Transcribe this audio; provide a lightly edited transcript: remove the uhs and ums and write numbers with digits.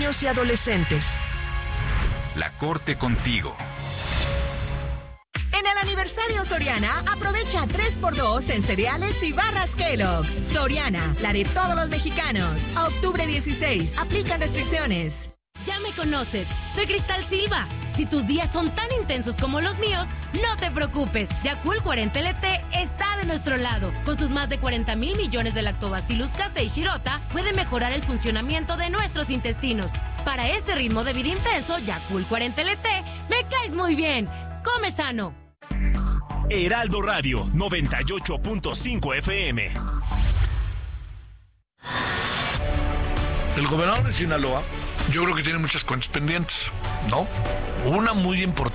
niños y adolescentes. La Corte contigo. En el aniversario Soriana, aprovecha 3x2 en cereales y barras Kellogg's. Soriana, la de todos los mexicanos. A octubre 16, aplican restricciones. Ya me conoces, soy Cristal Silva. Si tus días son tan intensos como los míos, no te preocupes. Yakult 40 LT está de nuestro lado. Con sus más de 40,000 millones de lactobacillus casei shirota, puede mejorar el funcionamiento de nuestros intestinos. Para ese ritmo de vida intenso, Yakult 40 LT, me caes muy bien. Come sano. Heraldo Radio 98.5 FM. El gobernador de Sinaloa, yo creo que tiene muchas cuentas pendientes, ¿no? Una muy importante